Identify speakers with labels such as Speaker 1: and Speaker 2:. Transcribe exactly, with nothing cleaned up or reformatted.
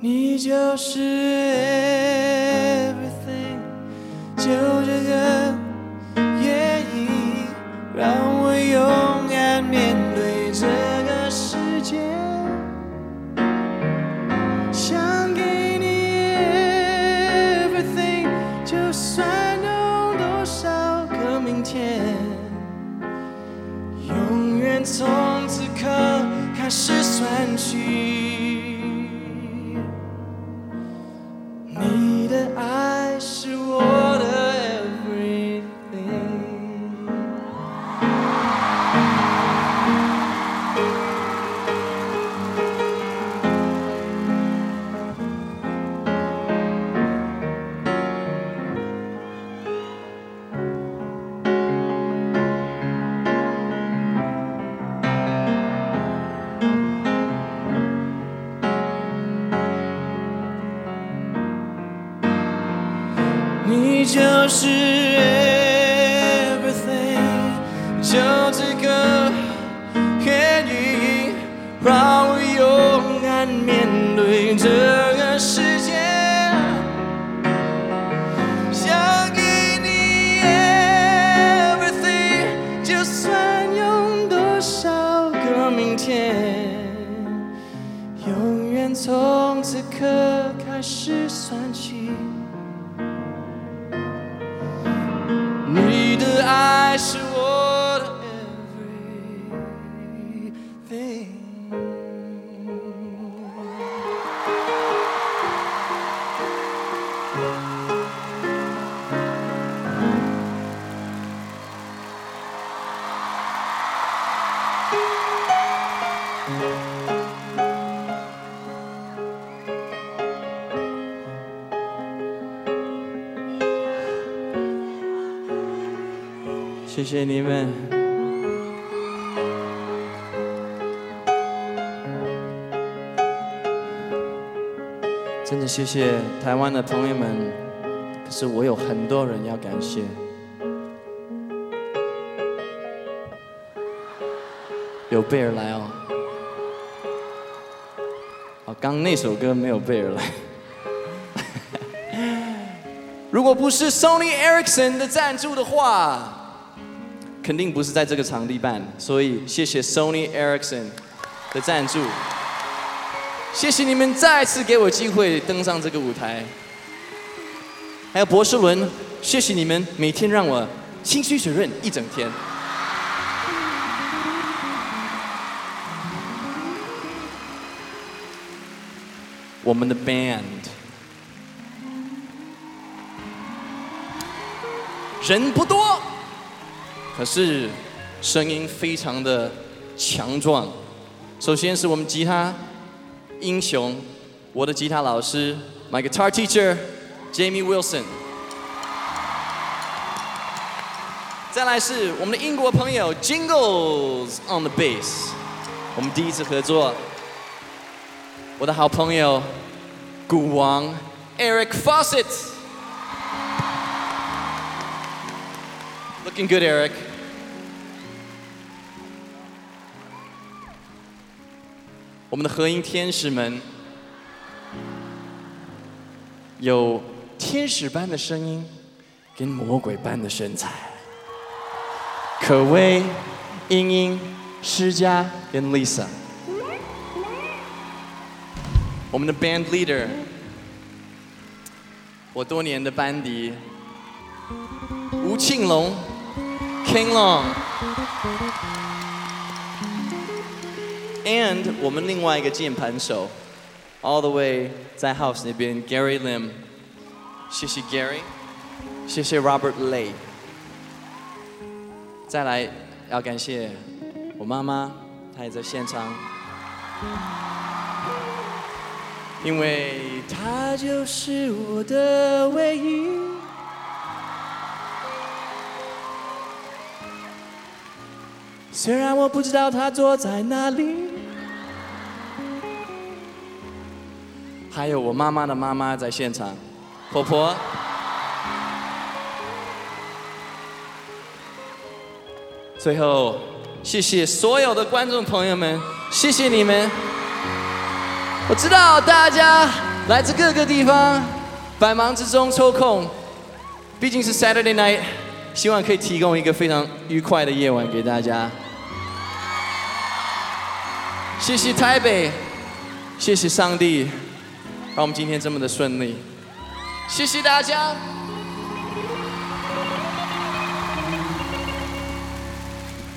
Speaker 1: 你就是 everything， 就这个原因让我勇敢面对这个世界。想给你 everything， 就算有多少个明天，永远从此刻开始算起。你的爱是我的 everything。你就是 everything， 就这个原因让我勇敢面对这个世界。想给你 everything， 就算用多少个明天，永远从此刻开始算起。你的爱是我的 everything。谢谢你们。真的谢谢台湾的朋友们，可是我有很多人要感谢。有贝尔来哦，哦，刚那首歌没有贝尔来。如果不是 Sony Ericsson 的赞助的话，肯定不是在这个场地办，所以谢谢 Sony Ericsson 的赞助，谢谢你们再次给我机会登上这个舞台，还有博士伦，谢谢你们每天让我心绪水润一整天。我们的 band 人不多，可是声音非常的强壮。首先是我们吉他英雄，我的吉他老师 ，my guitar teacher Jamie Wilson。再来是我们的英国朋友 Jingles on the bass， 我们第一次合作。我的好朋友鼓王 Eric Fawcett。Looking good, Eric. 我们的合音天使们有天使般的声音跟魔鬼般的身材，可薇、英英、施佳跟 Lisa。我们的 band leader， 我多年的班底吴庆龙 King Long。And 我们另外一个键盘手 ，all the way 在 House 那边 Gary Lim， 谢谢 Gary， 谢谢 Robert Lay。再来要感谢我妈妈，她也在现场，因为她就是我的唯一。虽然我不知道她坐在哪里。还有我妈妈的妈妈在现场，婆婆。最后，谢谢所有的观众朋友们，谢谢你们。我知道大家来自各个地方，百忙之中抽空，毕竟是 Saturday night， 希望可以提供一个非常愉快的夜晚给大家。谢谢台北，谢谢上帝，让我们今天这么的顺利。谢谢大家。